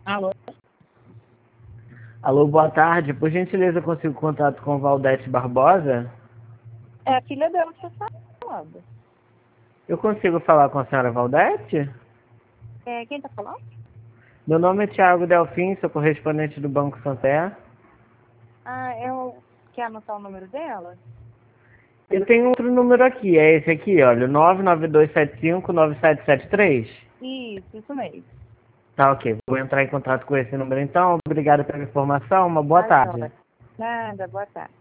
Alô? Alô, boa tarde. Por gentileza, eu consigo contato com Valdete Barbosa? É a filha dela que está falando. Eu consigo falar com a senhora Valdete? Quem tá falando? Meu nome é Thiago Delfim, sou correspondente do Banco Santander. Quer anotar o número dela? Eu tenho outro número aqui, é esse aqui, olha, 992759773. Isso mesmo. Tá, ok. Vou entrar em contato com esse número então. Obrigado pela informação, uma boa Tá tarde. joia. Nada, boa tarde.